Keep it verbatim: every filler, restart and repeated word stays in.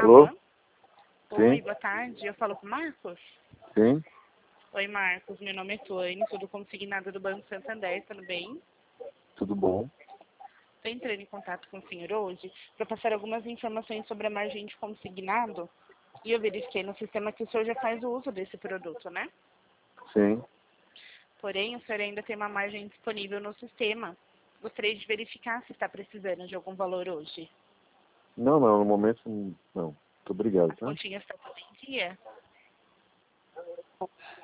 Alô? Oi, Sim? boa tarde. Eu falo com o Marcos? Sim? Oi, Marcos. Meu nome é Tuane, sou do consignado do Banco Santander, tudo bem? Tudo bom? Estou entrando em contato com o senhor hoje para passar algumas informações sobre a margem de consignado e eu verifiquei no sistema que o senhor já faz o uso desse produto, né? Sim. Porém, o senhor ainda tem uma margem disponível no sistema. Gostaria de verificar se está precisando de algum valor hoje. Não, não, no momento não. Muito obrigado, As tá? continhas estão tudo em dia?